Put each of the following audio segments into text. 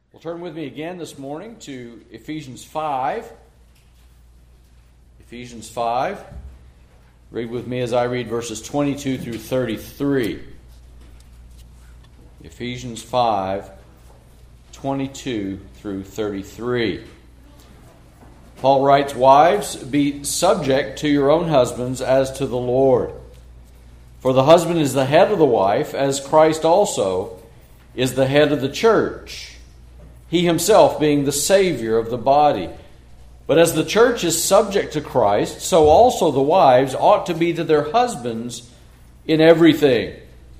Well, turn with me again this morning to Ephesians 5. Ephesians 5. Read with me as I read verses 22 through 33. Ephesians 5, 22 through 33. Paul writes, "Wives, be subject to your own husbands as to the Lord. For the husband is the head of the wife, as Christ also is the head of the church, he himself being the Savior of the body. But as the church is subject to Christ, so also the wives ought to be to their husbands in everything.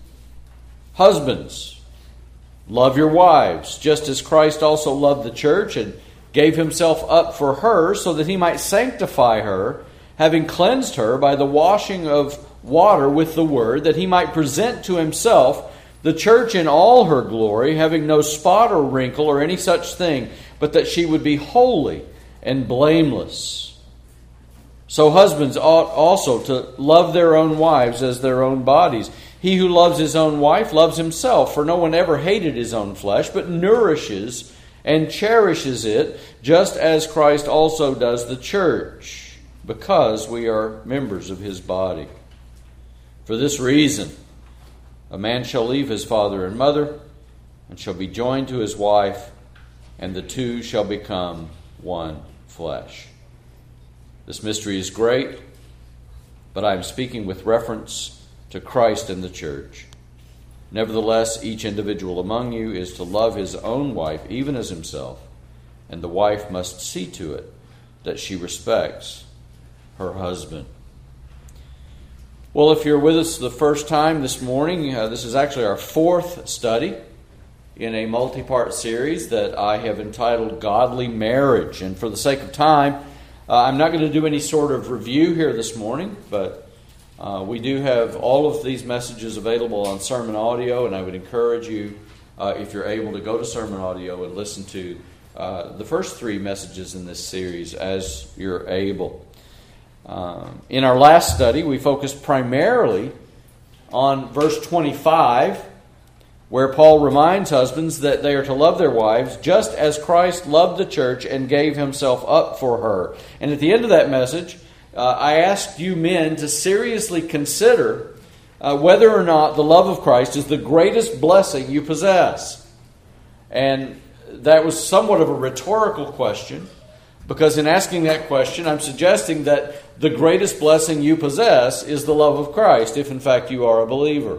Husbands, love your wives, just as Christ also loved the church and gave himself up for her, so that he might sanctify her, having cleansed her by the washing of water with the word, that he might present to himself the church in all her glory, having no spot or wrinkle or any such thing, but that she would be holy and blameless. So husbands ought also to love their own wives as their own bodies. He who loves his own wife loves himself, for no one ever hated his own flesh, but nourishes and cherishes it, just as Christ also does the church, because we are members of his body. For this reason, a man shall leave his father and mother, and shall be joined to his wife, and the two shall become one flesh." This mystery is great, but I am speaking with reference to Christ and the church. Nevertheless, each individual among you is to love his own wife, even as himself, and the wife must see to it that she respects her husband. Well, if you're with us the first time this morning, this is actually our fourth study in a multi-part series that I have entitled Godly Marriage. And for the sake of time, I'm not going to do any sort of review here this morning, but we do have all of these messages available on sermon audio, and I would encourage you, if you're able, to go to sermon audio and listen to the first three messages in this series as you're able. In our last study, we focused primarily on verse 25, where Paul reminds husbands that they are to love their wives just as Christ loved the church and gave himself up for her. And at the end of that message, I asked you men to seriously consider whether or not the love of Christ is the greatest blessing you possess. And that was somewhat of a rhetorical question, because in asking that question, I'm suggesting that the greatest blessing you possess is the love of Christ, if in fact you are a believer.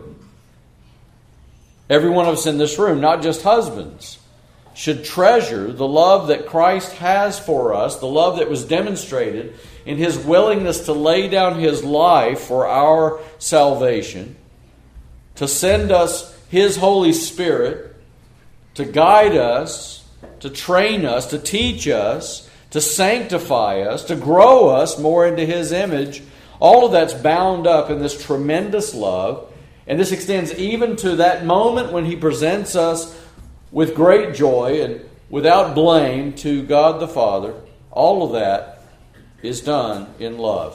Every one of us in this room, not just husbands, should treasure the love that Christ has for us, the love that was demonstrated in his willingness to lay down his life for our salvation, to send us his Holy Spirit, to guide us, to train us, to teach us, to sanctify us, to grow us more into his image. All of that's bound up in this tremendous love. And this extends even to that moment when he presents us with great joy and without blame to God the Father. All of that is done in love.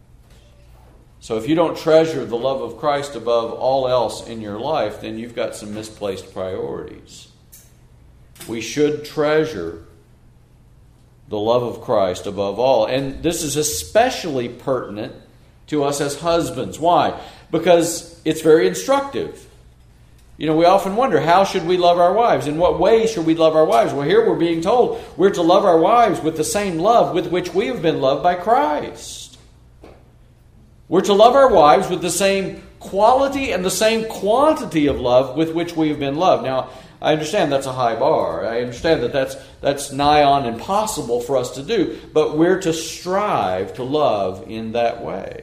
So if you don't treasure the love of Christ above all else in your life, then you've got some misplaced priorities. We should treasure the love of Christ above all. And this is especially pertinent to us as husbands. Why? Because it's very instructive. You know, we often wonder, how should we love our wives? In what way should we love our wives? Well, here we're being told we're to love our wives with the same love with which we have been loved by Christ. We're to love our wives with the same quality and the same quantity of love with which we have been loved. Now, I understand that's a high bar. I understand that that's nigh on impossible for us to do. But we're to strive to love in that way.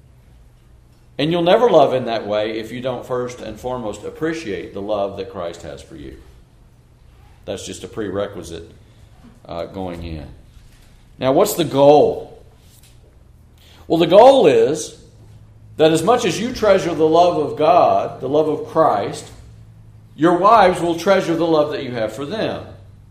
And you'll never love in that way if you don't first and foremost appreciate the love that Christ has for you. That's just a prerequisite going in. Now, what's the goal? Well, the goal is that as much as you treasure the love of God, the love of Christ, your wives will treasure the love that you have for them.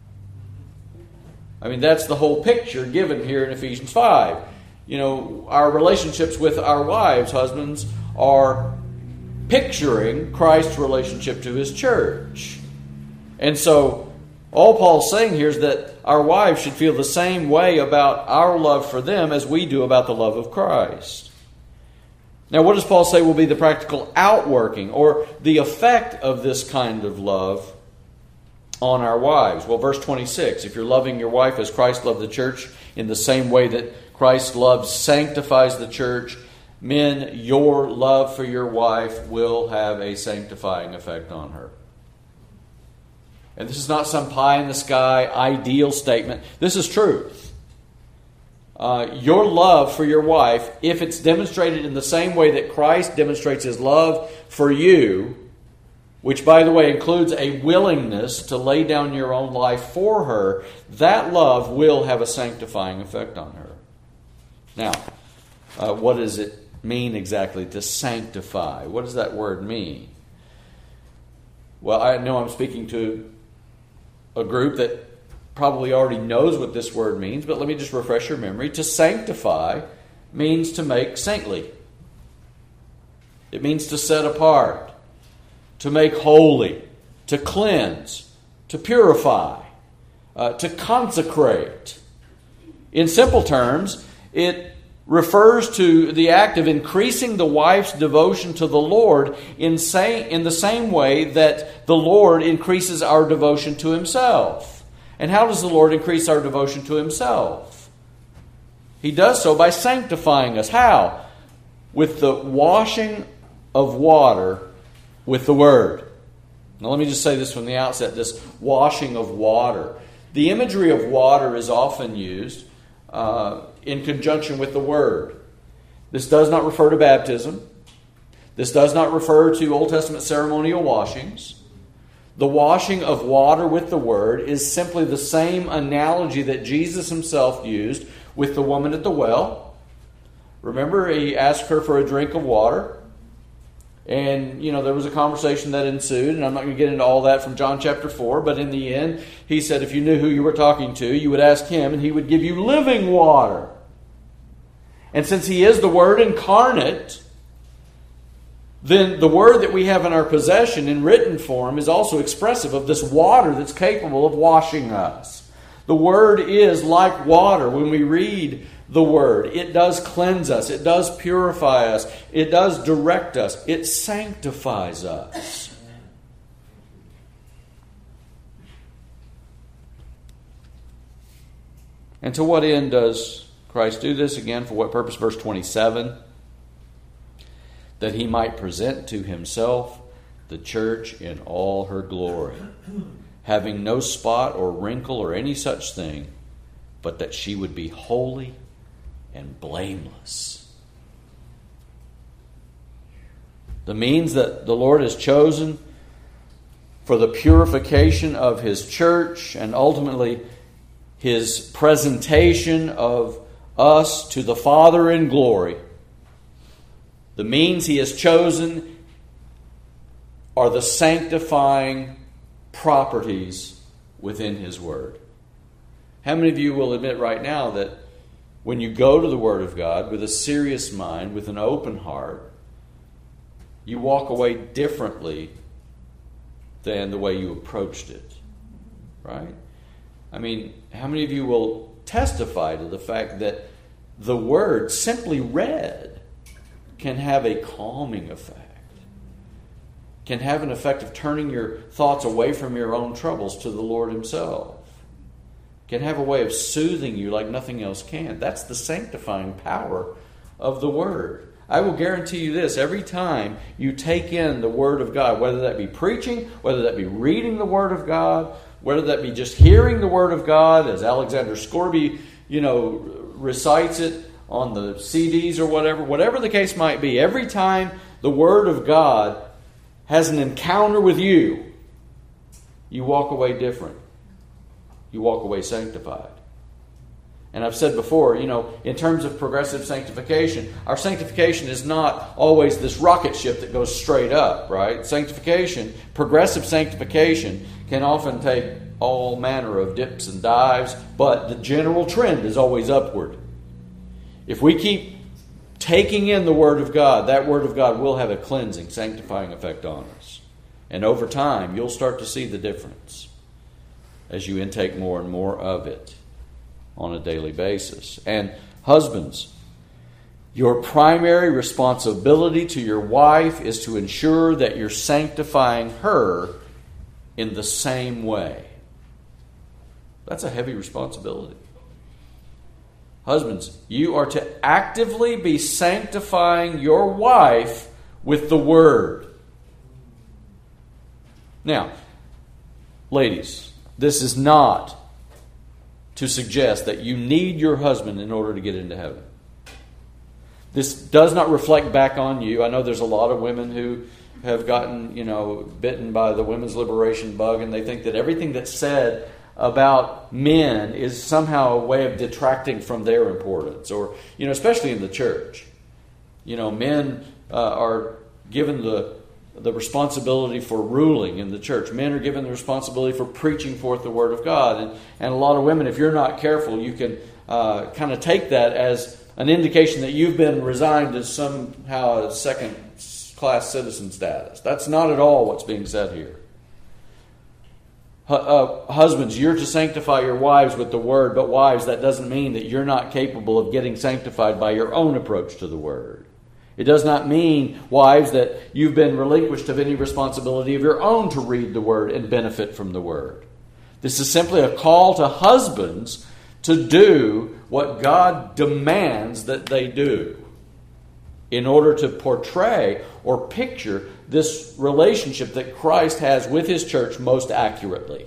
I mean, that's the whole picture given here in Ephesians 5. You know, our relationships with our wives, husbands, are picturing Christ's relationship to his church. And so All Paul's saying here is that our wives should feel the same way about our love for them as we do about the love of Christ. Now, what does Paul say will be the practical outworking or the effect of this kind of love on our wives? Well, verse 26, if you're loving your wife as Christ loved the church in the same way that Christ loves, sanctifies the church, men, your love for your wife will have a sanctifying effect on her. And this is not some pie-in-the-sky ideal statement. This is truth. Your love for your wife, if it's demonstrated in the same way that Christ demonstrates His love for you, which, by the way, includes a willingness to lay down your own life for her, that love will have a sanctifying effect on her. Now, what does it mean exactly to sanctify? What does that word mean? Well, I know I'm speaking to a group that probably already knows what this word means, but let me just refresh your memory. To sanctify means to make saintly. It means to set apart, to make holy, to cleanse, to purify, to consecrate. In simple terms, it refers to the act of increasing the wife's devotion to the Lord in the same way that the Lord increases our devotion to Himself. And how does the Lord increase our devotion to Himself? He does so by sanctifying us. How? With the washing of water with the Word. Now let me just say this from the outset, this washing of water. The imagery of water is often used in conjunction with the Word. This does not refer to baptism. This does not refer to Old Testament ceremonial washings. The washing of water with the Word is simply the same analogy that Jesus Himself used with the woman at the well. Remember, He asked her for a drink of water. And, there was a conversation that ensued, and I'm not going to get into all that from John chapter 4, but in the end, He said if you knew who you were talking to, you would ask Him, and He would give you living water. And since He is the Word incarnate, then the Word that we have in our possession in written form is also expressive of this water that's capable of washing us. The Word is like water. When we read the Word, it does cleanse us. It does purify us. It does direct us. It sanctifies us. And to what end does Christ do this? Again, for what purpose? Verse 27. That He might present to Himself the church in all her glory, having no spot or wrinkle or any such thing, but that she would be holy and blameless. The means that the Lord has chosen for the purification of His church and ultimately His presentation of us to the Father in glory. The means He has chosen are the sanctifying properties within His Word. How many of you will admit right now that when you go to the Word of God with a serious mind, with an open heart, you walk away differently than the way you approached it? Right? I mean, how many of you will testify to the fact that the Word, simply read, can have a calming effect, can have an effect of turning your thoughts away from your own troubles to the Lord Himself, can have a way of soothing you like nothing else can. That's the sanctifying power of the Word. I will guarantee you this, every time you take in the Word of God, whether that be preaching, whether that be reading the Word of God, whether that be just hearing the Word of God, as Alexander Scorby, recites it on the CDs or whatever the case might be, every time the Word of God has an encounter with you, you walk away different. You walk away sanctified. And I've said before, in terms of progressive sanctification, our sanctification is not always this rocket ship that goes straight up, right? Sanctification, progressive sanctification, can often take all manner of dips and dives, but the general trend is always upward. If we keep taking in the Word of God, that Word of God will have a cleansing, sanctifying effect on us. And over time, you'll start to see the difference. as you intake more and more of it on a daily basis. And husbands, your primary responsibility to your wife is to ensure that you're sanctifying her in the same way. That's a heavy responsibility. Husbands, you are to actively be sanctifying your wife with the Word. Now, ladies, this is not to suggest that you need your husband in order to get into heaven. This does not reflect back on you. I know there's a lot of women who have gotten, bitten by the women's liberation bug, and they think that everything that's said about men is somehow a way of detracting from their importance, or, especially in the church. Men are given the responsibility for ruling in the church. Men are given the responsibility for preaching forth the Word of God. And a lot of women, if you're not careful, you can kind of take that as an indication that you've been resigned to somehow a second-class citizen status. That's not at all what's being said here. Husbands, you're to sanctify your wives with the Word, but wives, that doesn't mean that you're not capable of getting sanctified by your own approach to the Word. It does not mean, wives, that you've been relinquished of any responsibility of your own to read the Word and benefit from the Word. This is simply a call to husbands to do what God demands that they do in order to portray or picture this relationship that Christ has with His church most accurately.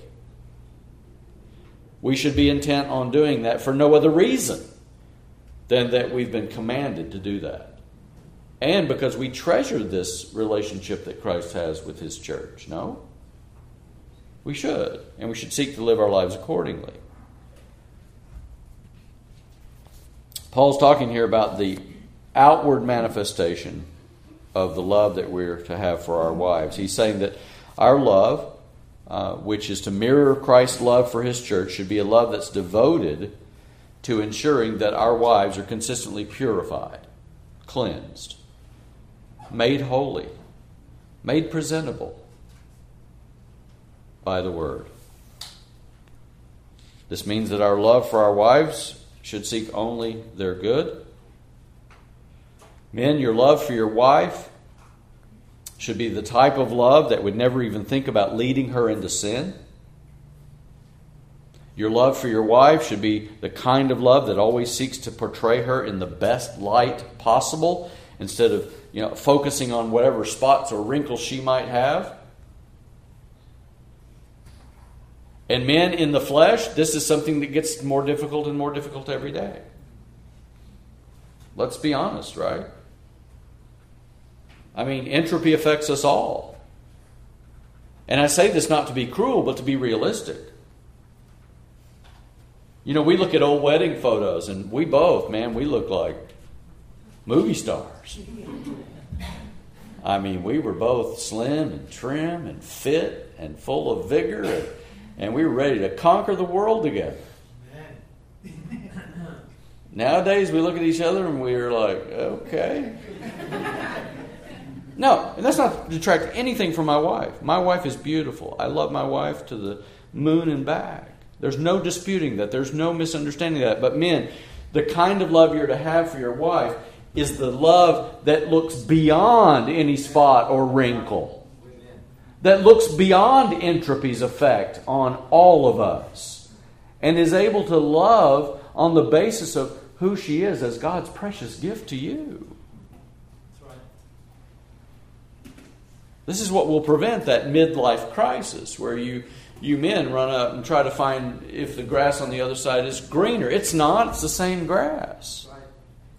We should be intent on doing that for no other reason than that we've been commanded to do that. And because we treasure this relationship that Christ has with His church. No? We should. And we should seek to live our lives accordingly. Paul's talking here about the outward manifestation of the love that we're to have for our wives. He's saying that our love, which is to mirror Christ's love for His church, should be a love that's devoted to ensuring that our wives are consistently purified, cleansed, made holy, made presentable by the Word. This means that our love for our wives should seek only their good. Men, your love for your wife should be the type of love that would never even think about leading her into sin. Your love for your wife should be the kind of love that always seeks to portray her in the best light possible, instead of focusing on whatever spots or wrinkles she might have. And men, in the flesh, this is something that gets more difficult and more difficult every day. Let's be honest, right? I mean, entropy affects us all. And I say this not to be cruel, but to be realistic. We look at old wedding photos, and we both, we look like movie stars. I mean, we were both slim and trim and fit and full of vigor, and we were ready to conquer the world together. Nowadays, we look at each other and we're like, okay. No, and that's not to detract anything from my wife. My wife is beautiful. I love my wife to the moon and back. There's no disputing that. There's no misunderstanding that. But men, the kind of love you're to have for your wife is the love that looks beyond any spot or wrinkle. That looks beyond entropy's effect on all of us. And is able to love on the basis of who she is as God's precious gift to you. That's right. This is what will prevent that midlife crisis where you men run up and try to find if the grass on the other side is greener. It's not. It's the same grass. Right.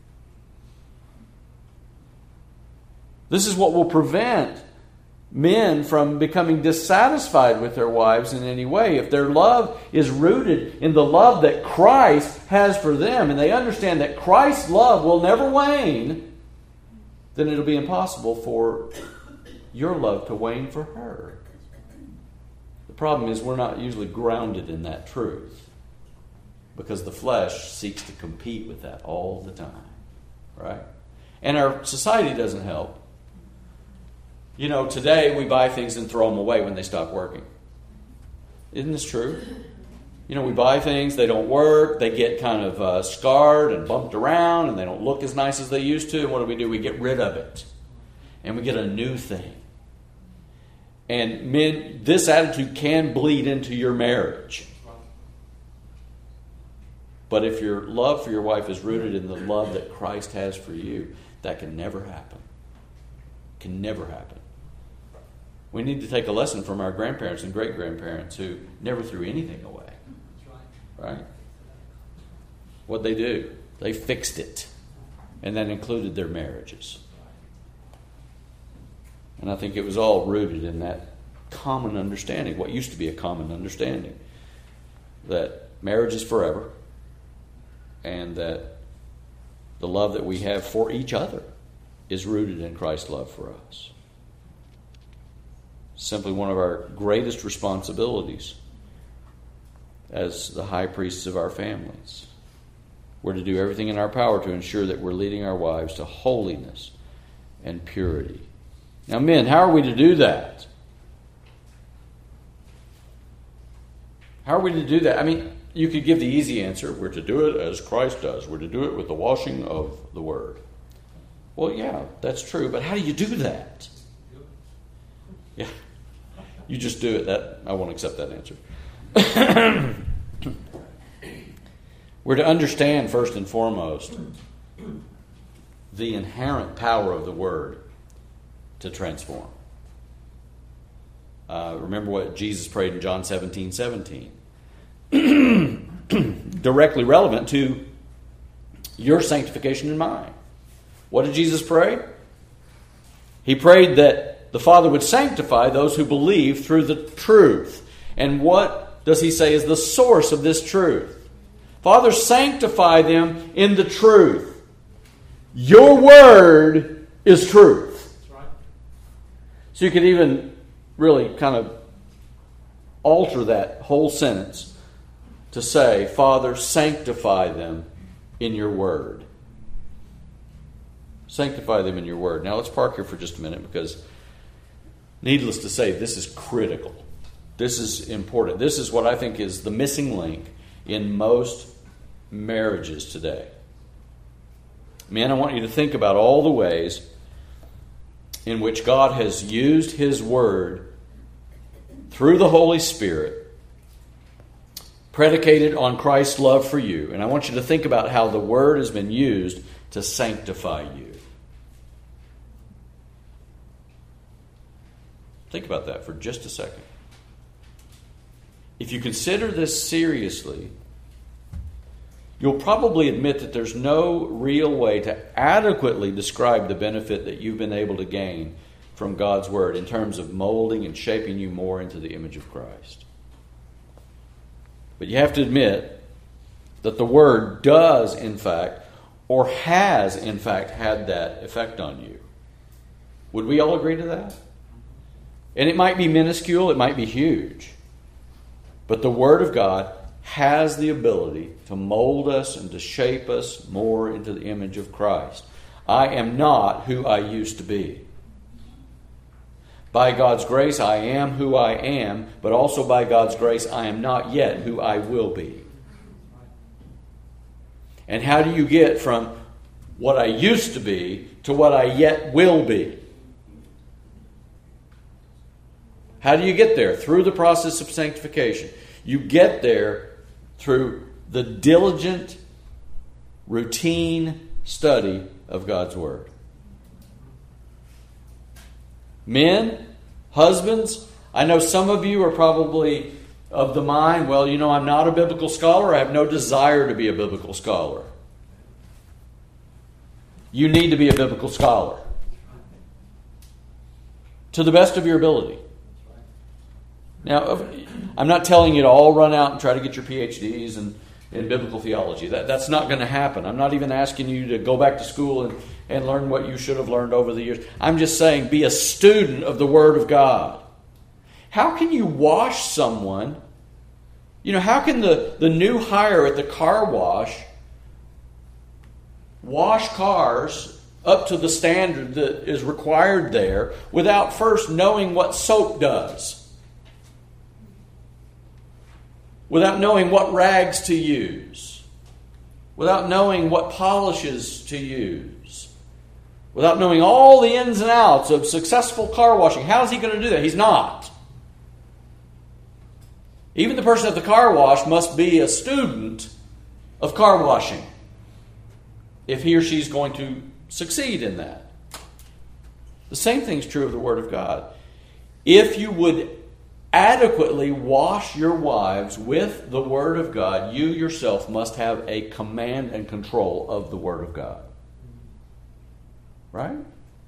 This is what will prevent men from becoming dissatisfied with their wives in any way. If their love is rooted in the love that Christ has for them, and they understand that Christ's love will never wane, then it'll be impossible for your love to wane for her. The problem is we're not usually grounded in that truth, because the flesh seeks to compete with that all the time, right? And our society doesn't help. Today we buy things and throw them away when they stop working. Isn't this true? You know, we buy things, they don't work, they get kind of scarred and bumped around, and they don't look as nice as they used to. And what do? We get rid of it. And we get a new thing. And men, this attitude can bleed into your marriage. But if your love for your wife is rooted in the love that Christ has for you, that can never happen. Can never happen. We need to take a lesson from our grandparents and great-grandparents who never threw anything away. Right? What'd they do? They fixed it. And that included their marriages. And I think it was all rooted in that common understanding, what used to be a common understanding, that marriage is forever and that the love that we have for each other is rooted in Christ's love for us. Simply one of our greatest responsibilities as the high priests of our families. We're to do everything in our power to ensure that we're leading our wives to holiness and purity. Now, men, how are we to do that? How are we to do that? I mean, you could give the easy answer. We're to do it as Christ does. We're to do it with the washing of the Word. Well, yeah, that's true. But how do you do that? Yeah, you just do it. I won't accept that answer. We're to understand, first and foremost, the inherent power of the Word to transform. Remember what Jesus prayed in John 17:17. Directly relevant to your sanctification and mine. What did Jesus pray? He prayed that the Father would sanctify those who believe through the truth. And what does he say is the source of this truth? Father, sanctify them in the truth. Your word is truth. That's right. So you could even really kind of alter that whole sentence to say, Father, sanctify them in your word. Sanctify them in your word. Now let's park here for just a minute because, needless to say, this is critical. This is important. This is what I think is the missing link in most marriages today. Men, I want you to think about all the ways in which God has used His Word through the Holy Spirit, predicated on Christ's love for you. And I want you to think about how the Word has been used to sanctify you. Think about that for just a second. If you consider this seriously, you'll probably admit that there's no real way to adequately describe the benefit that you've been able to gain from God's Word in terms of molding and shaping you more into the image of Christ. But you have to admit that the Word does, in fact, or has, in fact, had that effect on you. Would we all agree to that? And it might be minuscule, it might be huge. But the Word of God has the ability to mold us and to shape us more into the image of Christ. I am not who I used to be. By God's grace, I am who I am, but also by God's grace, I am not yet who I will be. And how do you get from what I used to be to what I yet will be? How do you get there? Through the process of sanctification. You get there through the diligent, routine study of God's Word. Men, husbands, I know some of you are probably of the mind, well, you know, I'm not a biblical scholar. I have no desire to be a biblical scholar. You need to be a biblical scholar. To the best of your ability. Now, I'm not telling you to all run out and try to get your PhDs in biblical theology. That's not going to happen. I'm not even asking you to go back to school and learn what you should have learned over the years. I'm just saying be a student of the Word of God. How can you wash someone? You know, how can the new hire at the car wash cars up to the standard that is required there without first knowing what soap does? without knowing what rags to use, without knowing what polishes to use, without knowing all the ins and outs of successful car washing. How is he going to do that? He's not. Even the person at the car wash must be a student of car washing if he or she is going to succeed in that. The same thing is true of the Word of God. If you would adequately wash your wives with the Word of God, you yourself must have a command and control of the Word of God. Right?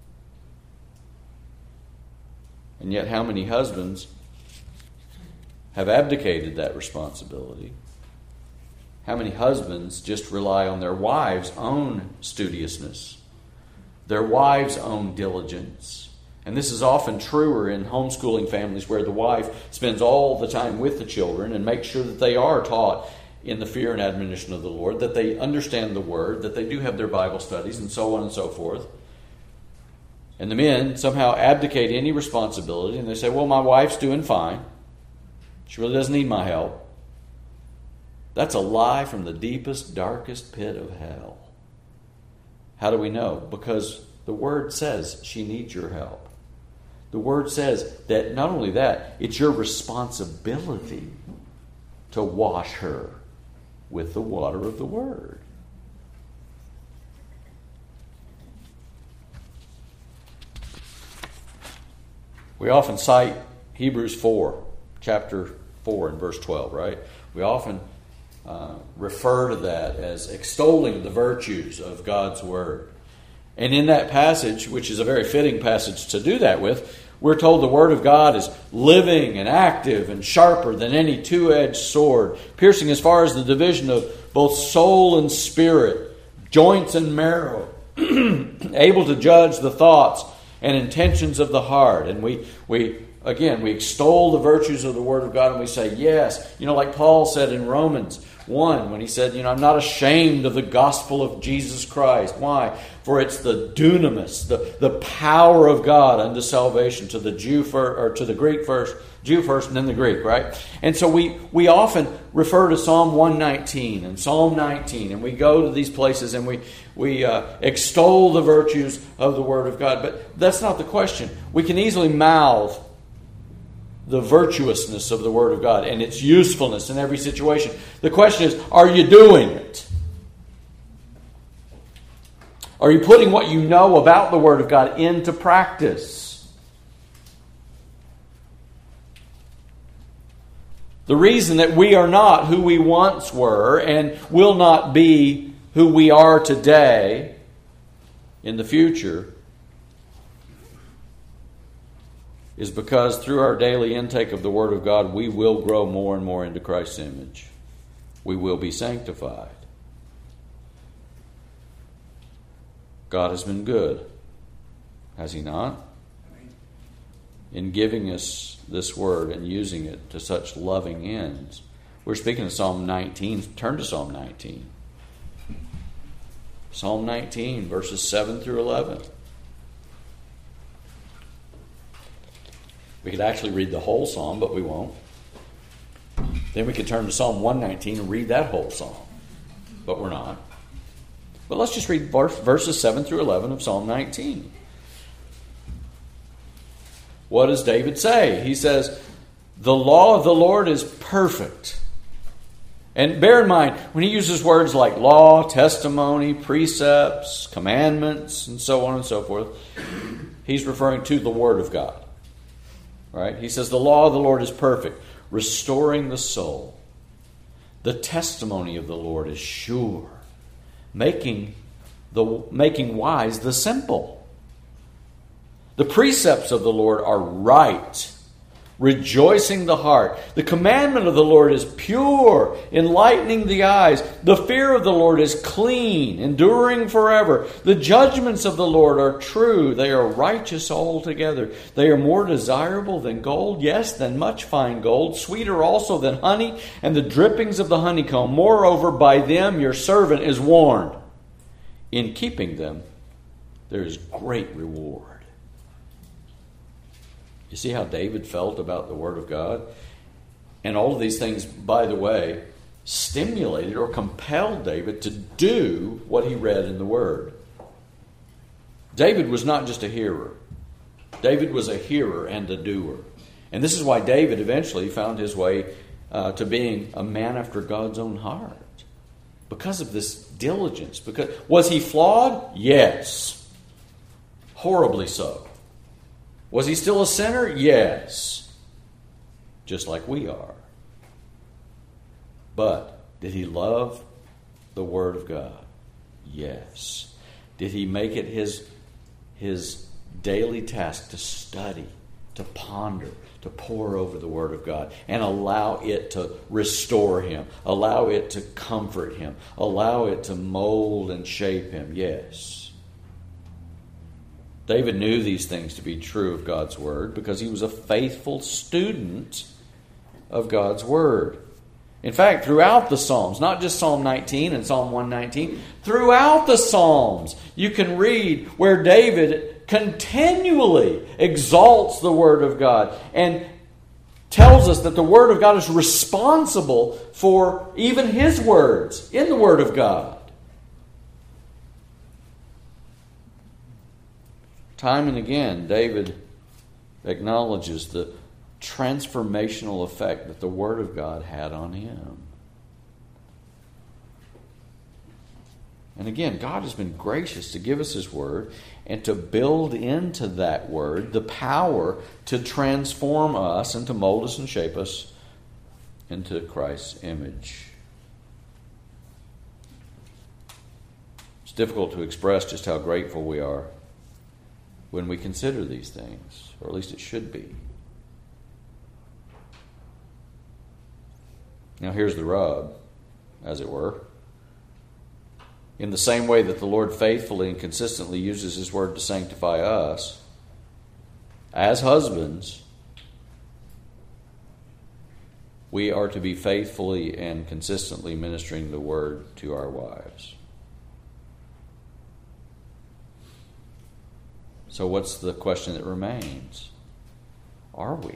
And yet how many husbands have abdicated that responsibility? How many husbands just rely on their wives' own studiousness, their wives' own diligence? And this is often truer in homeschooling families where the wife spends all the time with the children and makes sure that they are taught in the fear and admonition of the Lord, that they understand the Word, that they do have their Bible studies, and so on and so forth. And the men somehow abdicate any responsibility, and they say, well, my wife's doing fine. She really doesn't need my help. That's a lie from the deepest, darkest pit of hell. How do we know? Because the Word says she needs your help. The Word says that not only that, it's your responsibility to wash her with the water of the Word. We often cite Hebrews 4, chapter 4 and verse 12, right? We often refer to that as extolling the virtues of God's Word. And in that passage, which is a very fitting passage to do that with, we're told the Word of God is living and active and sharper than any two-edged sword, piercing as far as the division of both soul and spirit, joints and marrow, able to judge the thoughts and intentions of the heart. And we extol the virtues of the Word of God, and we say, yes, like Paul said in Romans 1, when he said, I'm not ashamed of the gospel of Jesus Christ. Why? For it's the dunamis, the power of God unto salvation to the Jew first, or to the Greek first, Jew first, and then the Greek, right? And so we often refer to Psalm 119 and Psalm 19, and we go to these places and we extol the virtues of the Word of God. But that's not the question. We can easily mouth the virtuousness of the Word of God and its usefulness in every situation. The question is, are you doing it? Are you putting what you know about the Word of God into practice? The reason that we are not who we once were and will not be who we are today in the future is because through our daily intake of the Word of God, we will grow more and more into Christ's image. We will be sanctified. God has been good, has He not? In giving us this Word and using it to such loving ends. We're speaking of Psalm 19. Turn to Psalm 19. Psalm 19, verses 7 through 11. We could actually read the whole psalm, but we won't. Then we could turn to Psalm 119 and read that whole psalm, but we're not. But let's just read verses 7 through 11 of Psalm 19. What does David say? He says, the law of the Lord is perfect. And bear in mind, when he uses words like law, testimony, precepts, commandments, and so on and so forth, he's referring to the Word of God. Right? He says, the law of the Lord is perfect, restoring the soul. The testimony of the Lord is sure, making wise the simple. The precepts of the Lord are right, rejoicing the heart. The commandment of the Lord is pure, enlightening the eyes. The fear of the Lord is clean, enduring forever. The judgments of the Lord are true. They are righteous altogether. They are more desirable than gold, yes, than much fine gold, sweeter also than honey and the drippings of the honeycomb. Moreover, by them your servant is warned. In keeping them, there is great reward. You see how David felt about the Word of God? And all of these things, by the way, stimulated or compelled David to do what he read in the Word. David was not just a hearer. David was a hearer and a doer. And this is why David eventually found his way to being a man after God's own heart. Because of this diligence. Was he flawed? Yes. Horribly so. Was he still a sinner? Yes. Just like we are. But did he love the Word of God? Yes. Did he make it his daily task to study, to ponder, to pore over the Word of God and allow it to restore him, allow it to comfort him, allow it to mold and shape him? Yes. David knew these things to be true of God's Word because he was a faithful student of God's Word. In fact, throughout the Psalms, not just Psalm 19 and Psalm 119, throughout the Psalms, you can read where David continually exalts the Word of God and tells us that the Word of God is responsible for even his words in the Word of God. Time and again, David acknowledges the transformational effect that the Word of God had on him. And again, God has been gracious to give us His Word and to build into that Word the power to transform us and to mold us and shape us into Christ's image. It's difficult to express just how grateful we are when we consider these things, or at least it should be. Now here's the rub, as it were. In the same way that the Lord faithfully and consistently uses His Word to sanctify us, as husbands, we are to be faithfully and consistently ministering the Word to our wives. So what's the question that remains? Are we?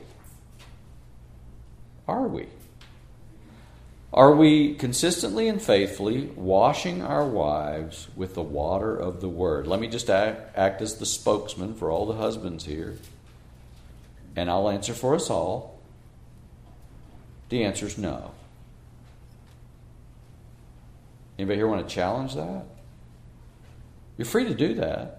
Are we? Are we consistently and faithfully washing our wives with the water of the Word? Let me just act as the spokesman for all the husbands here. And I'll answer for us all. The answer is no. Anybody here want to challenge that? You're free to do that.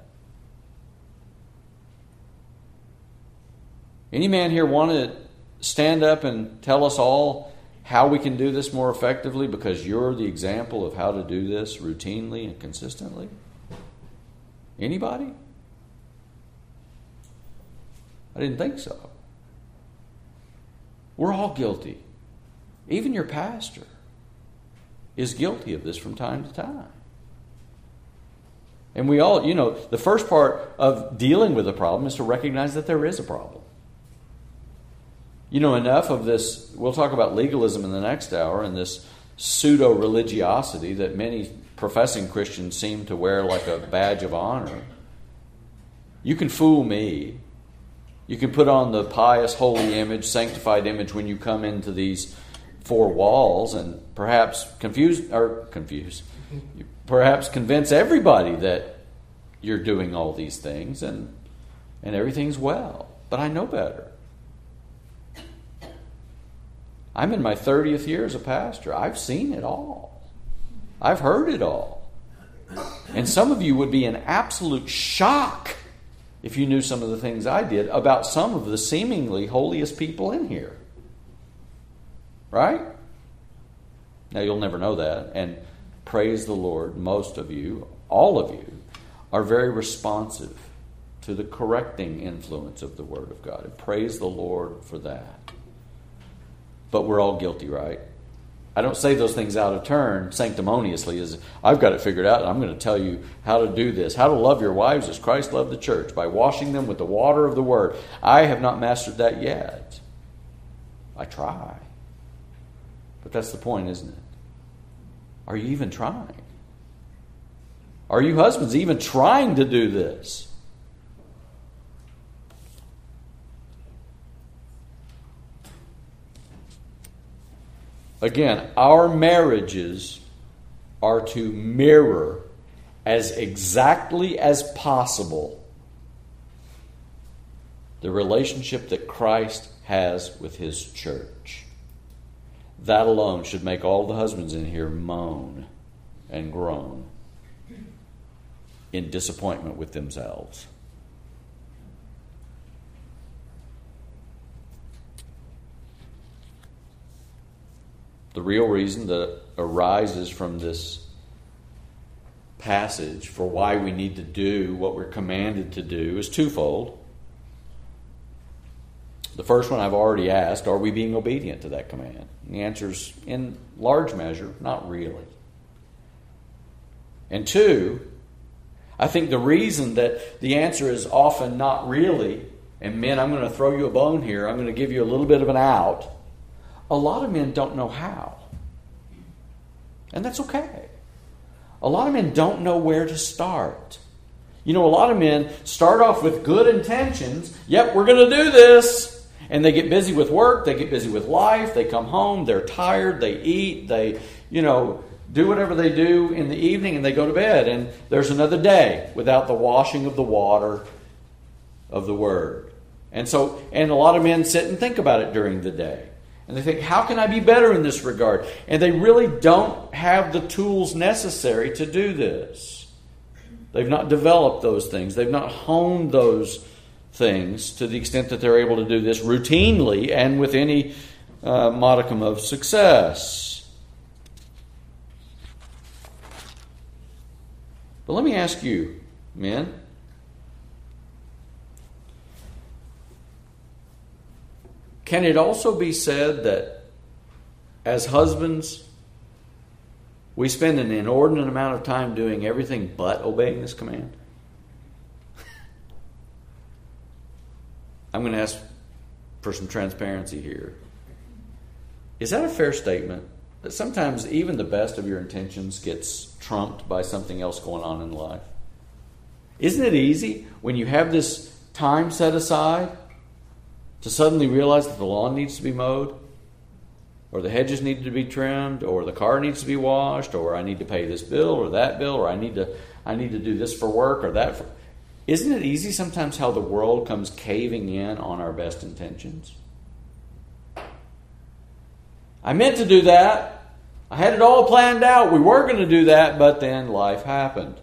Any man here want to stand up and tell us all how we can do this more effectively because you're the example of how to do this routinely and consistently? Anybody? I didn't think so. We're all guilty. Even your pastor is guilty of this from time to time. And we all, the first part of dealing with a problem is to recognize that there is a problem. Enough of this, we'll talk about legalism in the next hour and this pseudo-religiosity that many professing Christians seem to wear like a badge of honor. You can fool me. You can put on the pious, holy image, sanctified image when you come into these four walls and perhaps perhaps convince everybody that you're doing all these things and everything's well. But I know better. I'm in my 30th year as a pastor. I've seen it all. I've heard it all. And some of you would be in absolute shock if you knew some of the things I did about some of the seemingly holiest people in here. Right? Now, you'll never know that. And praise the Lord, most of you, all of you, are very responsive to the correcting influence of the Word of God. And praise the Lord for that. But we're all guilty, right? I don't say those things out of turn sanctimoniously as I've got it figured out and I'm going to tell you how to do this. How to love your wives as Christ loved the church by washing them with the water of the Word. I have not mastered that yet. I try. But that's the point, isn't it? Are you even trying? Are you husbands even trying to do this? Again, our marriages are to mirror as exactly as possible the relationship that Christ has with His church. That alone should make all the husbands in here moan and groan in disappointment with themselves. The real reason that arises from this passage for why we need to do what we're commanded to do is twofold. The first one I've already asked, are we being obedient to that command? And the answer is, in large measure, not really. And two, I think the reason that the answer is often not really, and men, I'm going to throw you a bone here, I'm going to give you a little bit of an out. A lot of men don't know how. And that's okay. A lot of men don't know where to start. You know, a lot of men start off with good intentions. Yep, we're going to do this. And they get busy with work. They get busy with life. They come home. They're tired. They eat. They, do whatever they do in the evening and they go to bed. And there's another day without the washing of the water of the Word. And a lot of men sit and think about it during the day. And they think, how can I be better in this regard? And they really don't have the tools necessary to do this. They've not developed those things. They've not honed those things to the extent that they're able to do this routinely and with any modicum of success. But let me ask you, men, can it also be said that as husbands, we spend an inordinate amount of time doing everything but obeying this command? I'm going to ask for some transparency here. Is that a fair statement? That sometimes even the best of your intentions gets trumped by something else going on in life? Isn't it easy when you have this time set aside to suddenly realize that the lawn needs to be mowed, or the hedges need to be trimmed, or the car needs to be washed, or I need to pay this bill or that bill, or I need to do this for work or that for... Isn't it easy sometimes how the world comes caving in on our best intentions? I meant to do that. I had it all planned out. We were going to do that, but then life happened.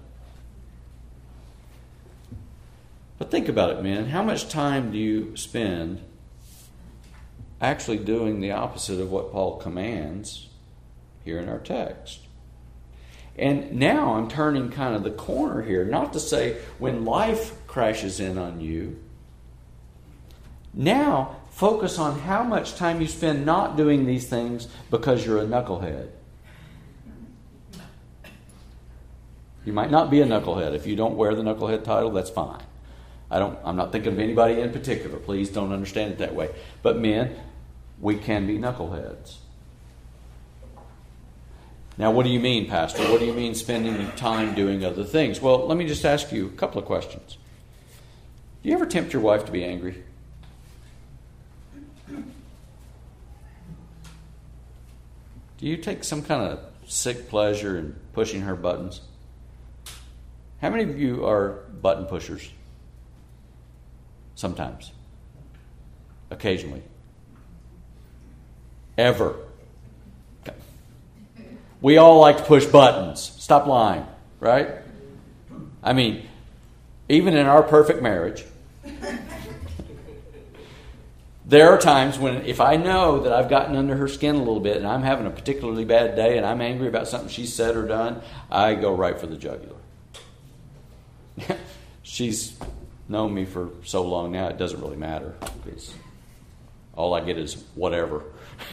But think about it, men. How much time do you spend actually doing the opposite of what Paul commands here in our text? And now I'm turning kind of the corner here, not to say when life crashes in on you. Now focus on how much time you spend not doing these things because you're a knucklehead. You might not be a knucklehead. If you don't wear the knucklehead title, that's fine. I'm not thinking of anybody in particular. Please don't understand it that way. But men, we can be knuckleheads. Now, what do you mean, Pastor? What do you mean spending time doing other things? Well, let me just ask you a couple of questions. Do you ever tempt your wife to be angry? Do you take some kind of sick pleasure in pushing her buttons? How many of you are button pushers? Sometimes. Occasionally. Ever. Okay. We all like to push buttons. Stop lying, right? I mean, even in our perfect marriage, there are times when if I know that I've gotten under her skin a little bit and I'm having a particularly bad day and I'm angry about something she said or done, I go right for the jugular. She's known me for so long now, it doesn't really matter. Because all I get is whatever.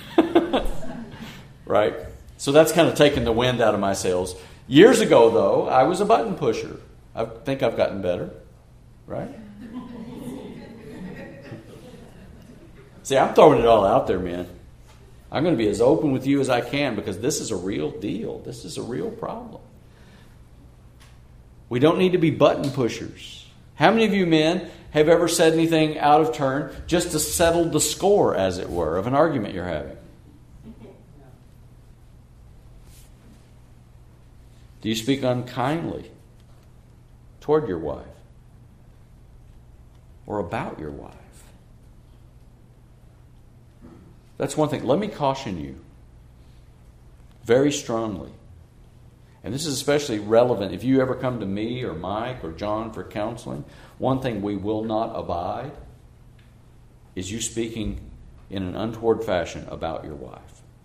Right? So that's kind of taken the wind out of my sails. Years ago, though, I was a button pusher. I think I've gotten better. Right? See, I'm throwing it all out there, man. I'm going to be as open with you as I can because this is a real deal. This is a real problem. We don't need to be button pushers. How many of you men have ever said anything out of turn just to settle the score, as it were, of an argument you're having? Do you speak unkindly toward your wife or about your wife? That's one thing. Let me caution you very strongly. And this is especially relevant if you ever come to me or Mike or John for counseling. One thing we will not abide is you speaking in an untoward fashion about your wife.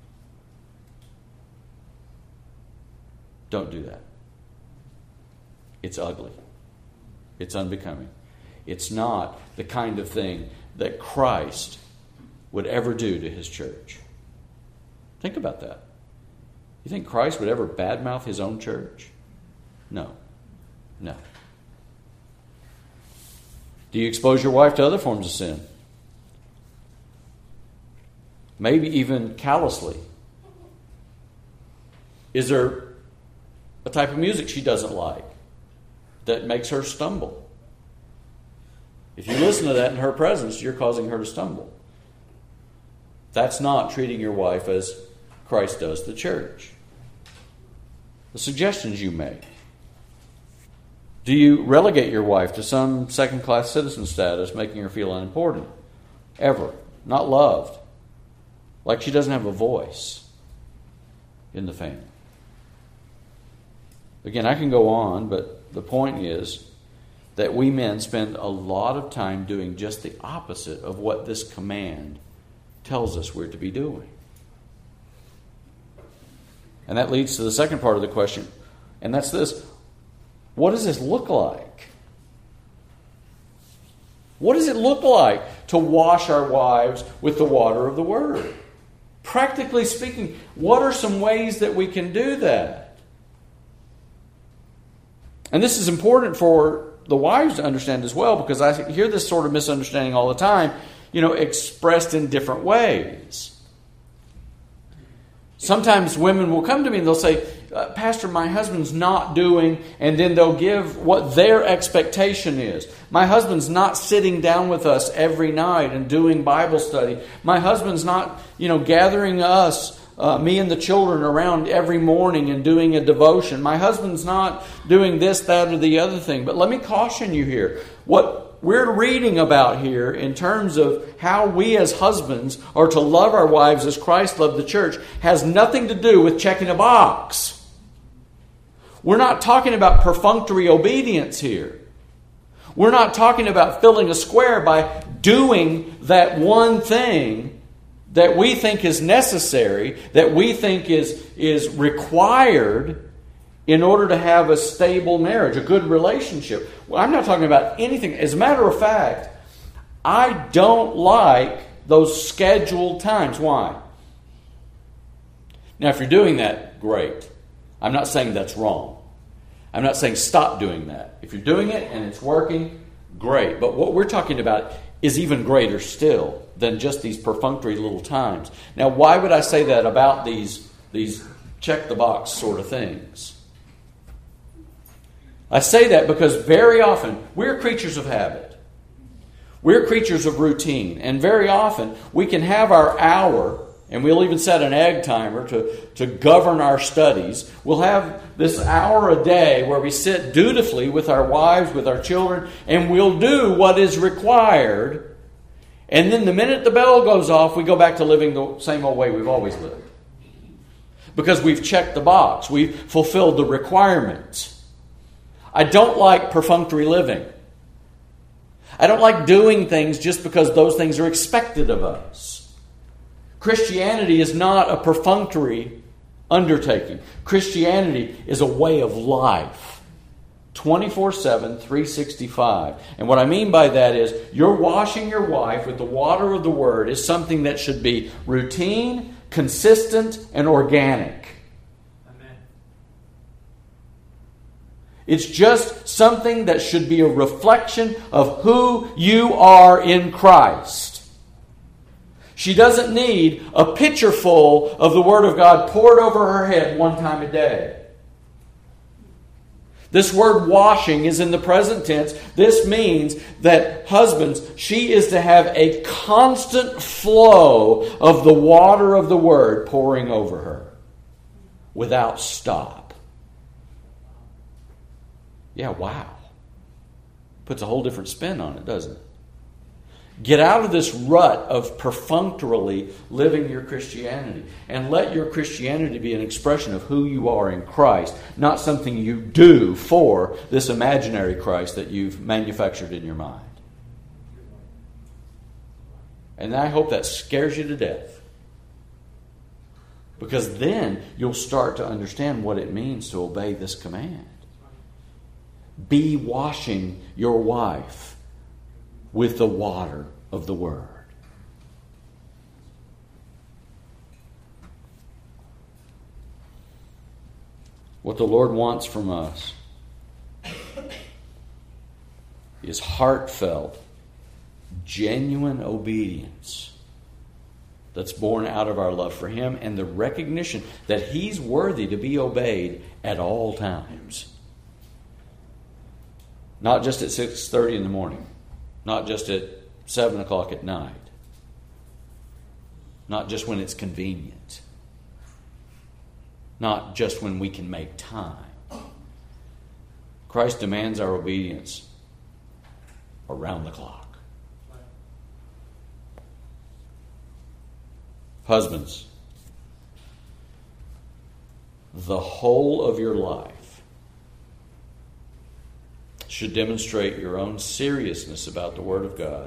Don't do that. It's ugly. It's unbecoming. It's not the kind of thing that Christ would ever do to his church. Think about that. You think Christ would ever badmouth his own church? No. No. Do you expose your wife to other forms of sin? Maybe even callously. Is there a type of music she doesn't like that makes her stumble? If you listen to that in her presence, you're causing her to stumble. That's not treating your wife as Christ does the church. The suggestions you make. Do you relegate your wife to some second-class citizen status, making her feel unimportant? Ever. Not loved. Like she doesn't have a voice in the family. Again, I can go on, but the point is that we men spend a lot of time doing just the opposite of what this command tells us we're to be doing. And that leads to the second part of the question, and that's this. What does this look like? What does it look like to wash our wives with the water of the Word? Practically speaking, what are some ways that we can do that? And this is important for the wives to understand as well, because I hear this sort of misunderstanding all the time, expressed in different ways. Sometimes women will come to me and they'll say, Pastor, my husband's not doing, and then they'll give what their expectation is. My husband's not sitting down with us every night and doing Bible study. My husband's not, gathering us, me and the children around every morning and doing a devotion. My husband's not doing this, that, or the other thing. But let me caution you here. What we're reading about here in terms of how we as husbands are to love our wives as Christ loved the church has nothing to do with checking a box. We're not talking about perfunctory obedience here. We're not talking about filling a square by doing that one thing that we think is necessary, that we think is required in order to have a stable marriage, a good relationship. Well, I'm not talking about anything. As a matter of fact, I don't like those scheduled times. Why? Now, if you're doing that, great. I'm not saying that's wrong. I'm not saying stop doing that. If you're doing it and it's working, great. But what we're talking about is even greater still than just these perfunctory little times. Now, why would I say that about these check-the-box sort of things? I say that because very often we're creatures of habit. We're creatures of routine. And very often we can have our hour, and we'll even set an egg timer to govern our studies. We'll have this hour a day where we sit dutifully with our wives, with our children, and we'll do what is required. And then the minute the bell goes off, we go back to living the same old way we've always lived. Because we've checked the box. We've fulfilled the requirements. I don't like perfunctory living. I don't like doing things just because those things are expected of us. Christianity is not a perfunctory undertaking. Christianity is a way of life. 24/7, 365. And what I mean by that is you're washing your wife with the water of the Word is something that should be routine, consistent, and organic. It's just something that should be a reflection of who you are in Christ. She doesn't need a pitcher full of the Word of God poured over her head one time a day. This word washing is in the present tense. This means that husbands, she is to have a constant flow of the water of the Word pouring over her without stop. Yeah, wow. Puts a whole different spin on it, doesn't it? Get out of this rut of perfunctorily living your Christianity and let your Christianity be an expression of who you are in Christ, not something you do for this imaginary Christ that you've manufactured in your mind. And I hope that scares you to death. Because then you'll start to understand what it means to obey this command. Be washing your wife with the water of the Word. What the Lord wants from us is heartfelt, genuine obedience that's born out of our love for Him and the recognition that He's worthy to be obeyed at all times. Not just at 6:30 in the morning. Not just at 7 o'clock at night. Not just when it's convenient. Not just when we can make time. Christ demands our obedience around the clock. Husbands, the whole of your life should demonstrate your own seriousness about the Word of God.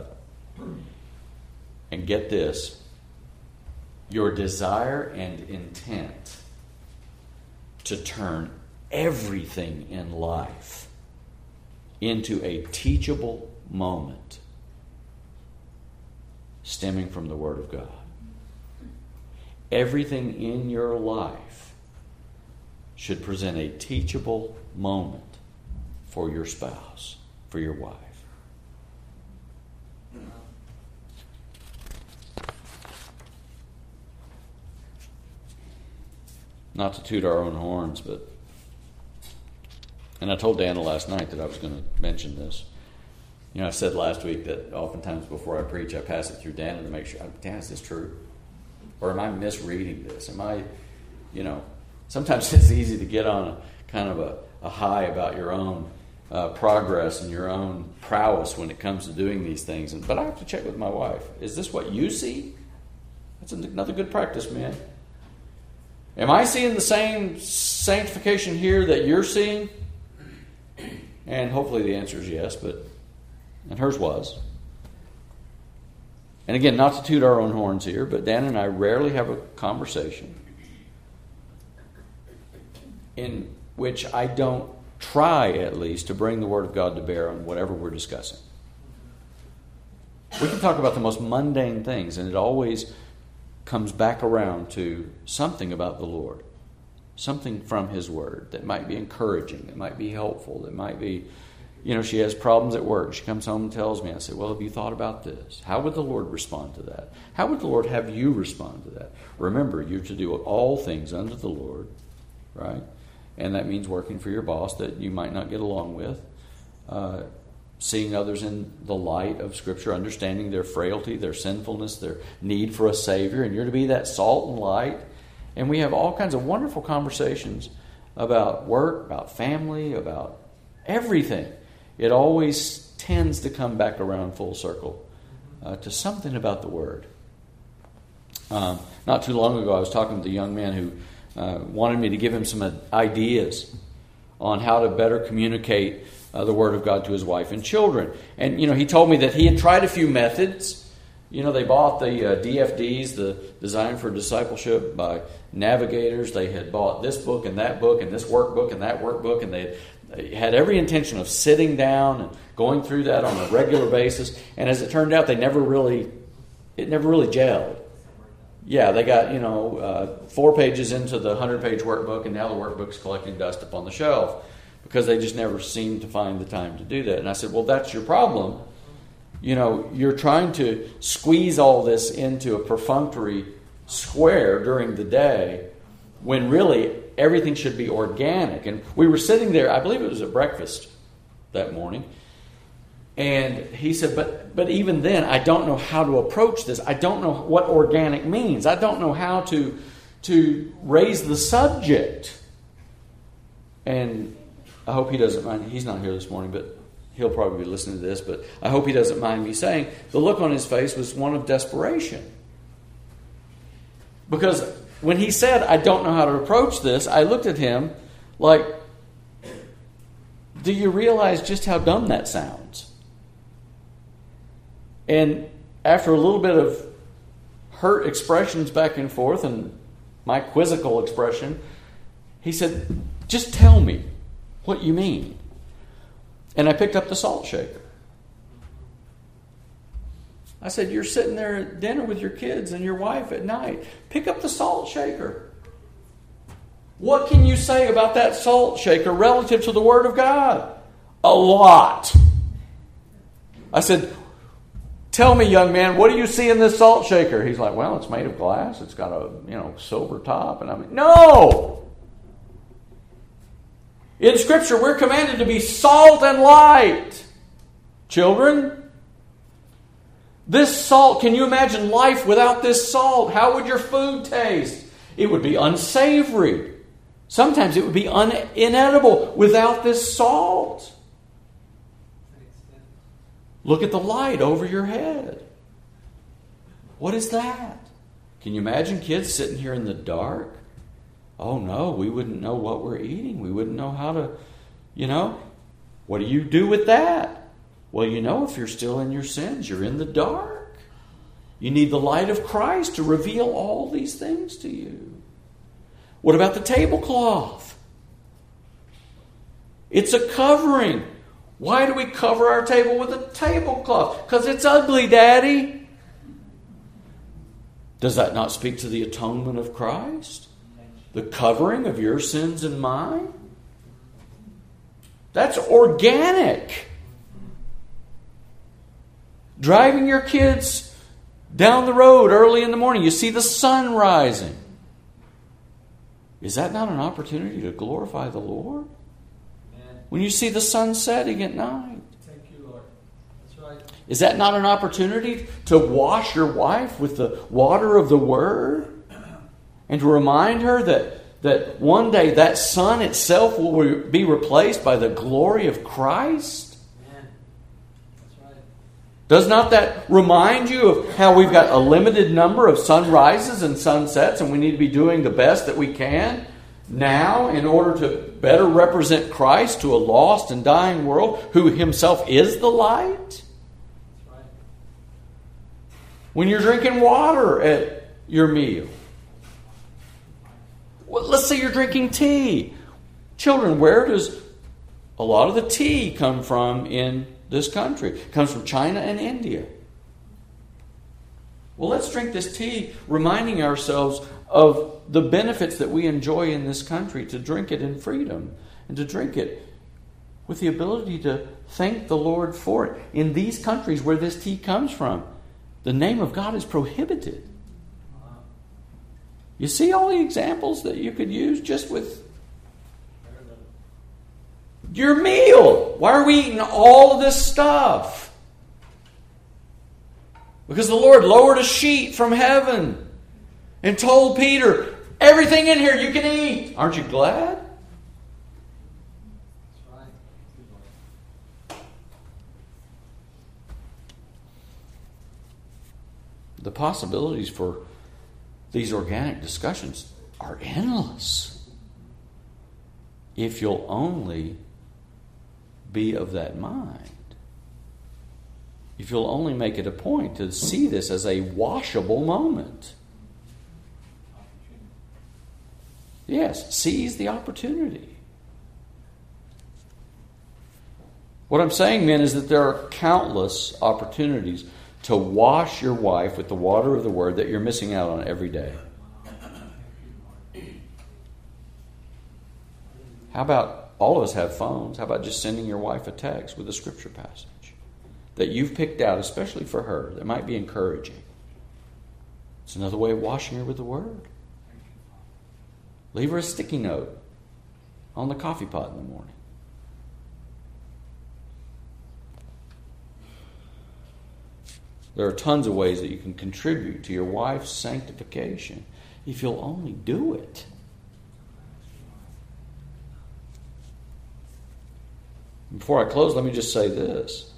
And get this, your desire and intent to turn everything in life into a teachable moment stemming from the Word of God. Everything in your life should present a teachable moment for your spouse, for your wife. Not to toot our own horns, and I told Dana last night that I was going to mention this. You know, I said last week that oftentimes before I preach, I pass it through Dana to make sure, Dana, is this true? Or am I misreading this? Am I, sometimes it's easy to get on a kind of a high about your own progress and your own prowess when it comes to doing these things. But I have to check with my wife. Is this what you see? That's another good practice, man. Am I seeing the same sanctification here that you're seeing? And hopefully the answer is yes, and hers was. And again, not to toot our own horns here, but Dan and I rarely have a conversation in which I don't try, at least, to bring the Word of God to bear on whatever we're discussing. We can talk about the most mundane things, and it always comes back around to something about the Lord. Something from His Word that might be encouraging, that might be helpful, that might be, she has problems at work. She comes home and tells me, I say, well, have you thought about this? How would the Lord respond to that? How would the Lord have you respond to that? Remember, you're to do all things unto the Lord, right? And that means working for your boss that you might not get along with, seeing others in the light of Scripture, understanding their frailty, their sinfulness, their need for a Savior, and you're to be that salt and light. And we have all kinds of wonderful conversations about work, about family, about everything. It always tends to come back around full circle to something about the Word. Not too long ago, I was talking with a young man who wanted me to give him some ideas on how to better communicate the Word of God to his wife and children. And, he told me that he had tried a few methods. They bought the DFDs, the Design for Discipleship by Navigators. They had bought this book and this workbook and that workbook, and they had every intention of sitting down and going through that on a regular basis. And as it turned out, it never really gelled. Yeah, they got 4 pages into the 100-page workbook, and now the workbook's collecting dust up on the shelf because they just never seemed to find the time to do that. And I said, well, that's your problem. You're trying to squeeze all this into a perfunctory square during the day when really everything should be organic. And we were sitting there, I believe it was at breakfast that morning, and he said, but even then, I don't know how to approach this. I don't know what organic means. I don't know how to raise the subject. And I hope he doesn't mind. He's not here this morning, but he'll probably be listening to this. But I hope he doesn't mind me saying the look on his face was one of desperation. Because when he said, I don't know how to approach this, I looked at him like, do you realize just how dumb that sounds? And after a little bit of hurt expressions back and forth and my quizzical expression, he said, just tell me what you mean. And I picked up the salt shaker. I said, you're sitting there at dinner with your kids and your wife at night. Pick up the salt shaker. What can you say about that salt shaker relative to the Word of God? A lot. I said, tell me, young man, what do you see in this salt shaker? He's like, well, it's made of glass. It's got a silver top. And I mean, no! In Scripture, we're commanded to be salt and light. Children, this salt, can you imagine life without this salt? How would your food taste? It would be unsavory. Sometimes it would be inedible without this salt. Look at the light over your head. What is that? Can you imagine kids sitting here in the dark? Oh no, we wouldn't know what we're eating. We wouldn't know how to, What do you do with that? Well, if you're still in your sins, you're in the dark. You need the light of Christ to reveal all these things to you. What about the tablecloth? It's a covering. Why do we cover our table with a tablecloth? Because it's ugly, Daddy. Does that not speak to the atonement of Christ? The covering of your sins and mine? That's organic. Driving your kids down the road early in the morning, you see the sun rising. Is that not an opportunity to glorify the Lord? Amen. When you see the sun setting at night. Thank you, Lord. That's right. Is that not an opportunity to wash your wife with the water of the Word? And to remind her that one day that sun itself will be replaced by the glory of Christ? Amen. That's right. Does not that remind you of how we've got a limited number of sunrises and sunsets, and we need to be doing the best that we can now in order to better represent Christ to a lost and dying world who Himself is the light? That's right. When you're drinking water at your meal. Well, let's say you're drinking tea. Children, where does a lot of the tea come from in this country? It comes from China and India. Well, let's drink this tea, reminding ourselves of the benefits that we enjoy in this country, to drink it in freedom and to drink it with the ability to thank the Lord for it. In these countries where this tea comes from, the name of God is prohibited. You see all the examples that you could use just with your meal. Why are we eating all of this stuff? Because the Lord lowered a sheet from heaven and told Peter, everything in here you can eat. Aren't you glad? That's right. The possibilities for these organic discussions are endless. If you'll only be of that mind. If you'll only make it a point to see this as a washable moment. Yes, seize the opportunity. What I'm saying, men, is that there are countless opportunities to wash your wife with the water of the Word that you're missing out on every day. How about, all of us have phones, how about just sending your wife a text with a scripture passage that you've picked out especially for her that might be encouraging? It's another way of washing her with the Word. Leave her a sticky note on the coffee pot in the morning. There are tons of ways that you can contribute to your wife's sanctification if you'll only do it. Before I close, let me just say this.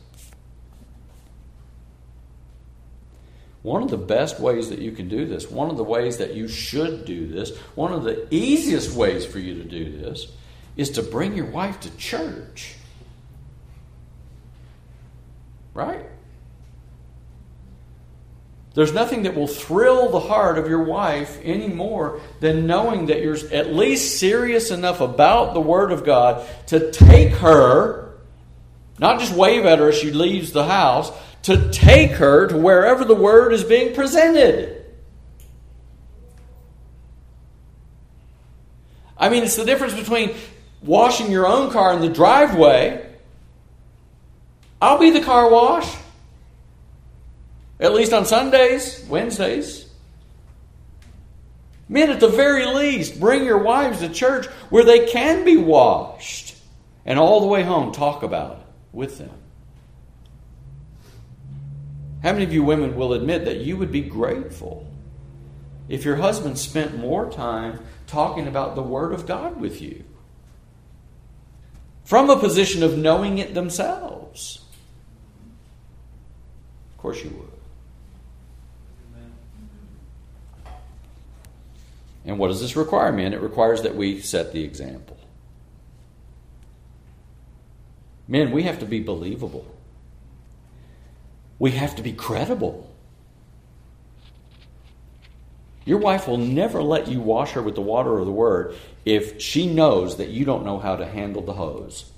One of the best ways that you can do this, one of the ways that you should do this, one of the easiest ways for you to do this is to bring your wife to church. Right? There's nothing that will thrill the heart of your wife any more than knowing that you're at least serious enough about the Word of God to take her, not just wave at her as she leaves the house, to take her to wherever the Word is being presented. I mean, it's the difference between washing your own car in the driveway. I'll be the car wash. At least on Sundays, Wednesdays. Men, at the very least, bring your wives to church where they can be washed. And all the way home, talk about it with them. How many of you women will admit that you would be grateful if your husband spent more time talking about the Word of God with you? From a position of knowing it themselves. Of course you would. And what does this require, men? It requires that we set the example. Men, we have to be believable. We have to be credible. Your wife will never let you wash her with the water of the Word if she knows that you don't know how to handle the hose.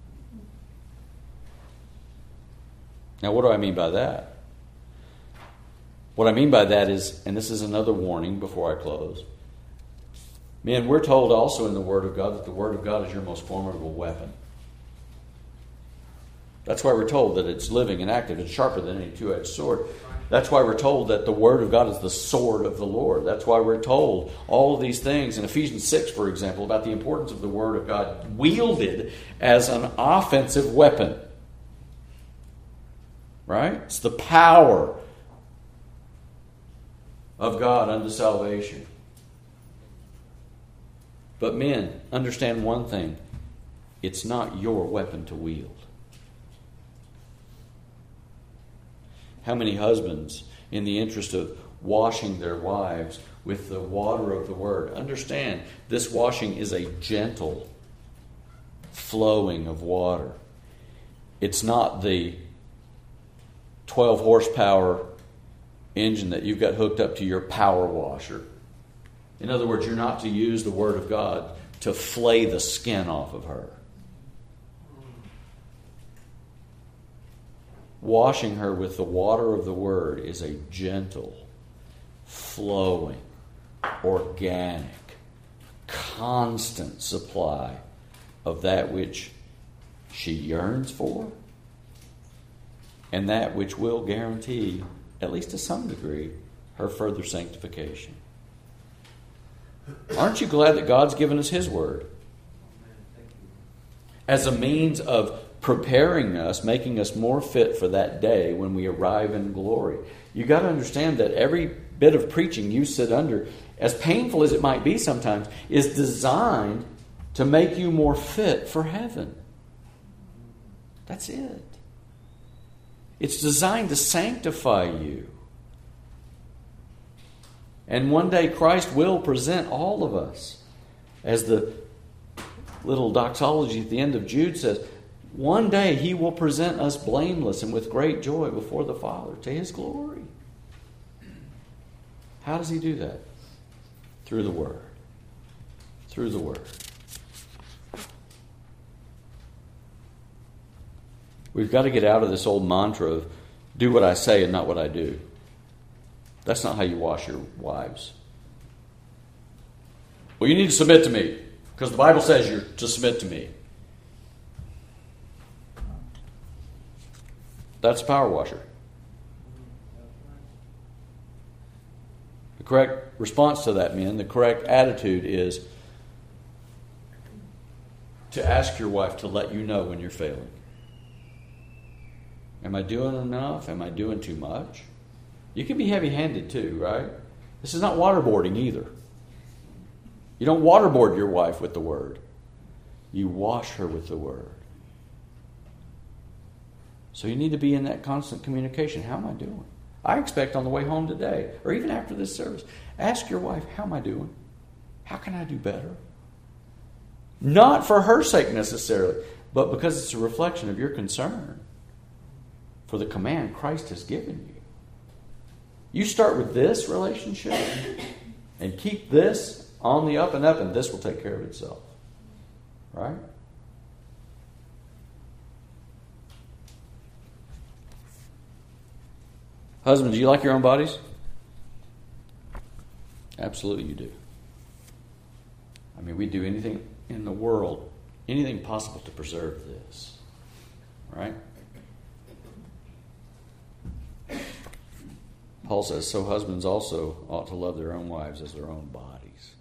Now, what do I mean by that? What I mean by that is, and this is another warning before I close, men, we're told also in the Word of God that the Word of God is your most formidable weapon. That's why we're told that it's living and active and sharper than any two-edged sword. That's why we're told that the Word of God is the sword of the Lord. That's why we're told all of these things in Ephesians 6, for example, about the importance of the Word of God wielded as an offensive weapon. Right? It's the power of God unto salvation. But men, understand one thing. It's not your weapon to wield. How many husbands, in the interest of washing their wives with the water of the Word, understand this washing is a gentle flowing of water. It's not the 12 horsepower engine that you've got hooked up to your power washer. In other words, you're not to use the Word of God to flay the skin off of her. Washing her with the water of the Word is a gentle, flowing, organic, constant supply of that which she yearns for and that which will guarantee, at least to some degree, her further sanctification. Aren't you glad that God's given us His Word as a means of preparing us, making us more fit for that day when we arrive in glory? You got to understand that every bit of preaching you sit under, as painful as it might be sometimes, is designed to make you more fit for heaven. That's it. It's designed to sanctify you. And one day Christ will present all of us, as the little doxology at the end of Jude says, one day He will present us blameless and with great joy before the Father to His glory. How does He do that? Through the Word. Through the Word. We've got to get out of this old mantra of do what I say and not what I do. That's not how you wash your wives. Well, you need to submit to me because the Bible says you're to submit to me. That's a power washer. The correct response to that, men, the correct attitude is to ask your wife to let you know when you're failing. Am I doing enough? Am I doing too much? You can be heavy-handed too, right? This is not waterboarding either. You don't waterboard your wife with the Word. You wash her with the Word. So you need to be in that constant communication. How am I doing? I expect on the way home today, or even after this service, ask your wife, how am I doing? How can I do better? Not for her sake necessarily, but because it's a reflection of your concern for the command Christ has given you. You start with this relationship and keep this on the up and up, and this will take care of itself. Right? Husbands, do you like your own bodies? Absolutely you do. I mean, we'd do anything in the world, anything possible to preserve this. Right? Paul says, so husbands also ought to love their own wives as their own bodies.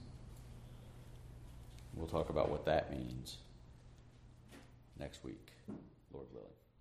We'll talk about what that means next week, Lord willing.